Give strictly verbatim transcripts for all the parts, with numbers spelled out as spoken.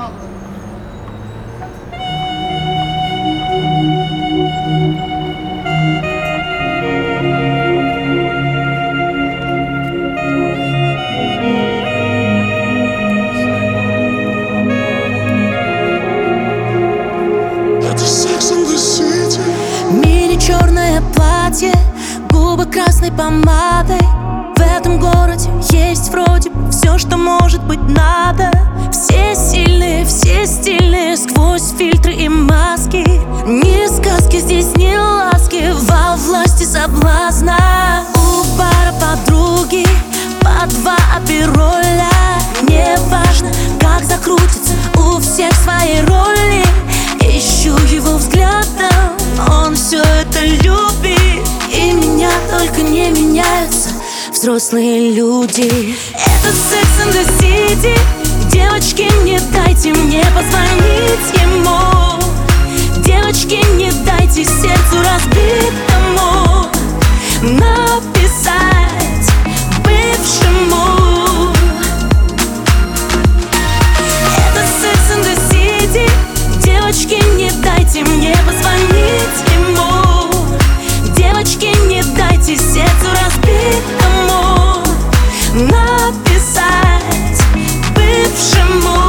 Мини-черное платье, губы красной помадой. В этом городе есть вроде бы все, что может быть надо. Все сильные, все стильные, сквозь фильтры и маски. Ни сказки здесь, ни ласки, во власти соблазна. У бара подруги по два апероля. Не важно, как закрутится, у всех свои роли. Ищу его взглядом, он все это любит. И меня только не меняются взрослые люди. Это Sex and the City. Девочки, не дайте мне позвонить ему. Девочки, не дайте сердцу разбитому написать бывшему. Это Sex and the City. Девочки, не дайте мне позвонить ему. Девочки, не дайте сердцу разбитому написать бывшему.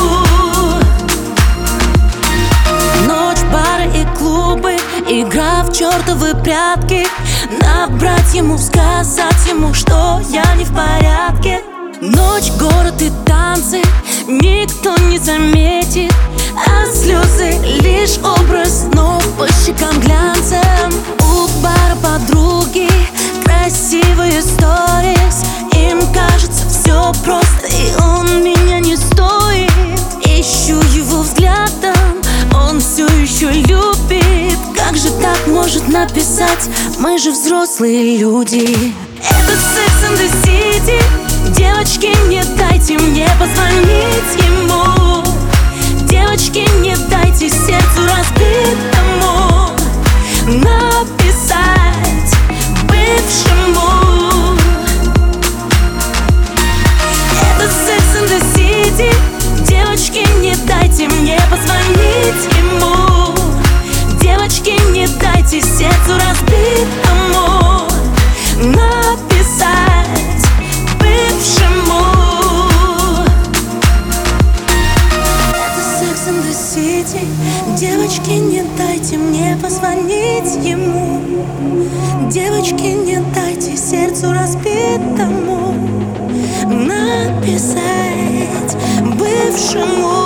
Ночь, бары и клубы, игра в чертовы прятки. Набрать ему, сказать ему, что я не в порядке. Ночь, город и танцы, никто не заметит. А слезы лишь образ, но по щекам глянцем. У бара подруги красивые сторис. Им кажется все просто, и он меня не стоит. Ищу его взглядом, он все еще любит. Как же так может написать? Мы же взрослые люди. Это Sex and the City. Девочки, не дайте мне позвонить ему. Девочки, не дайте сердцу разбитому написать бывшему. Это Sex and the City. Девочки, не дайте мне позвонить ему. Девочки, не дайте сердцу разбитому написать бывшему. Девочки, не дайте мне позвонить ему. Девочки, не дайте сердцу разбитому написать бывшему.